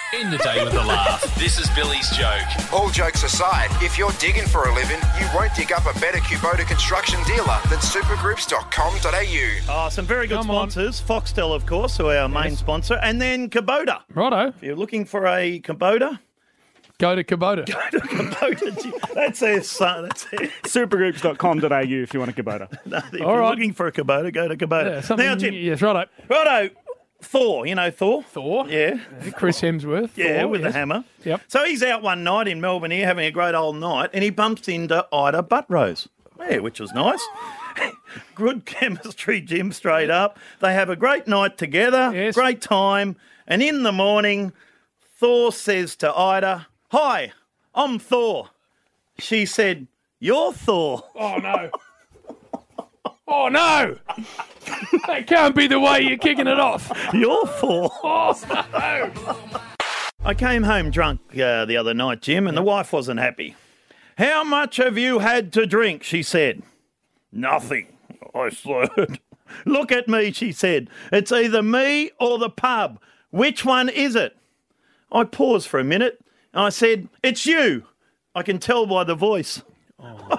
End the day with a laugh. This is Billy's Joke. All jokes aside, if you're digging for a living, you won't dig up a better Kubota construction dealer than supergroups.com.au. Some very good sponsors. Foxtel, of course, who are our main sponsor, and then Kubota. Righto. If you're looking for a Kubota, go to Kubota. That's their son. That's it. Supergroups.com.au if you want a Kubota. No, if you're looking for a Kubota, go to Kubota. Yeah, now, Jim. Yes, righto. Righto. Thor. You know Thor? Thor. Yeah. Chris Hemsworth. Yeah, Thor, with yes. the hammer. Yep. So he's out one night in Melbourne here having a great old night, and he bumps into Ida Buttrose. Yeah, which was nice. Good chemistry, Jim, straight up. They have a great night together, Yes. great time, and in the morning, Thor says to Ida, "Hi, I'm Thor." She said, "You're Thor." Oh, no. Oh, no. That can't be the way you're kicking it off. You're Thor. Oh, no. I came home drunk the other night, Jim, and the wife wasn't happy. "How much have you had to drink?" she said. "Nothing," I slurred. "Look at me," she said. "It's either me or the pub. Which one is it?" I paused for a minute, and I said, "It's you. I can tell by the voice." Oh,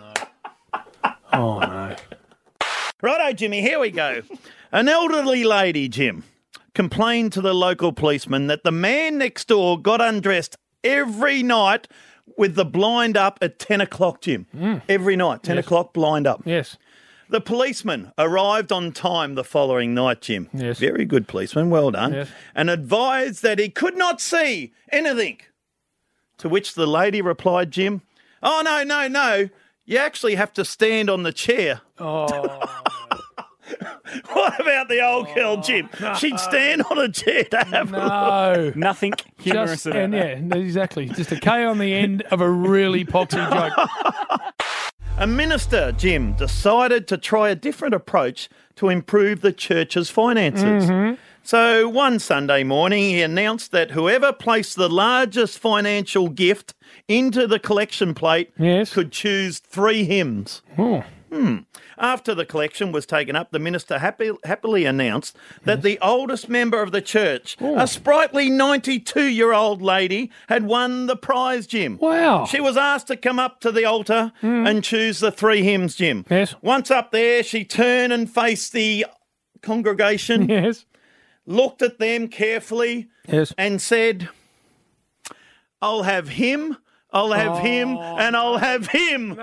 no. Righto, Jimmy, here we go. An elderly lady, Jim, complained to the local policeman that the man next door got undressed every night with the blind up at 10 o'clock, Jim. Every night, 10 o'clock, blind up. Yes. The policeman arrived on time the following night, Jim. Yes. Very good policeman, well done. Yes. And advised that he could not see anything. To which the lady replied, Jim, "Oh, no. You actually have to stand on the chair." Oh, What about the old girl, Jim? She'd stand on a chair to have a look. no. Nothing humorous about that. Yeah, exactly. Just a K on the end of a really poxy joke. A minister, Jim, decided to try a different approach to improve the church's finances. So one Sunday morning, he announced that whoever placed the largest financial gift into the collection plate Yes. could choose 3 hymns. Oh. After the collection was taken up, the minister happily announced that the oldest member of the church, a sprightly 92-year-old lady, had won the prize, Jim. Wow. She was asked to come up to the altar and choose the 3 hymns, Jim. Yes. Once up there, she turned and faced the congregation, Yes. looked at them carefully, Yes. and said, "I'll have him, I'll have him, and I'll have him."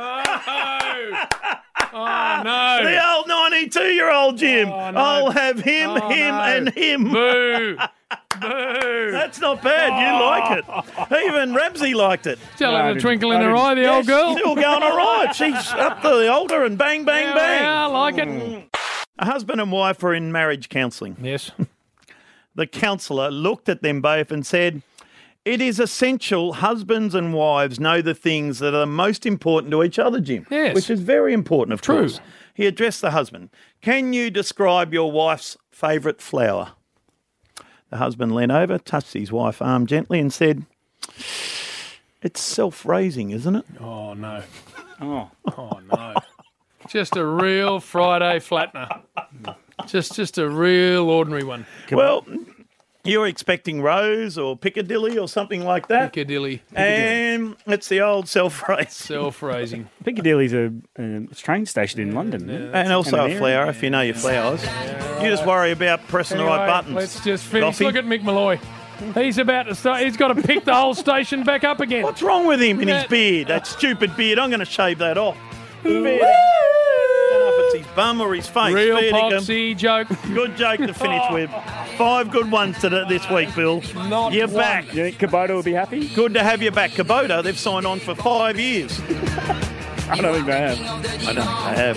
Oh, no. The old 92-year-old Jim. Oh, no. I'll have him, Oh, him, no. and him. Boo. Boo. That's not bad. You like it. Even Ramsey liked it. Still having a didn't- twinkle in I her didn't- eye, the old girl. Still going all right. She's up to the altar and bang, bang, Yeah, bang. yeah, I like it. A husband and wife were in marriage counselling. Yes. The counsellor looked at them both and said, "It is essential husbands and wives know the things that are most important to each other, Jim." Yes. Which is very important, of True. course. He addressed the husband. "Can you describe your wife's favourite flower?" The husband leaned over, touched his wife's arm gently and said, "It's self-raising, isn't it?" Oh, no. Oh. Oh, no. Just a real Friday flattener. Just a real ordinary one. Well, you were expecting Rose or Piccadilly or something like that. Piccadilly. And it's the old self-raise. Self-raising. Piccadilly's a train station in London. And also kind a of flower, if you know your flowers. You just worry about pressing the right Anyway, buttons. let's just finish. Goffy. Look at Mick Malloy. He's about to start. He's got to pick the whole station back up again. What's wrong with him and his That- beard? That stupid beard. I'm going to shave that off. Beard. I don't know if it's his bum or his face. Real Fair dinkum. poxy joke. Good joke to finish with. 5 good ones this week, Bill. Not You're one. back. You think Kubota will be happy? Good to have you back. Kubota, they've signed on for 5 years. I don't think they have. I don't think they have.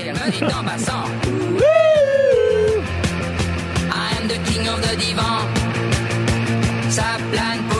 I am the king of the divan. Ça plane